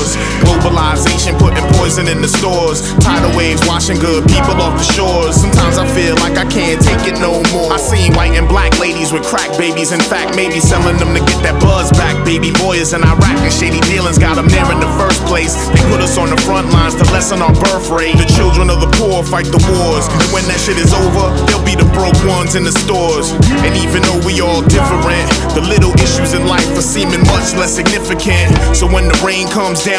wars. Globalization putting poison in the stores. Tidal waves washing good people off the shores. Sometimes I feel like I can't take it no more. I seen white and black ladies with crack babies. In fact, maybe selling them to get that buzz back. Baby boys in Iraq and shady dealings got them there in the first place. They put us on the front lines to lessen our birth rate. The children of the poor fight the wars, and when that shit is over, they'll be the broke ones in the stores. And even though we all different, the little issues in life are seeming much less significant. So when the rain comes down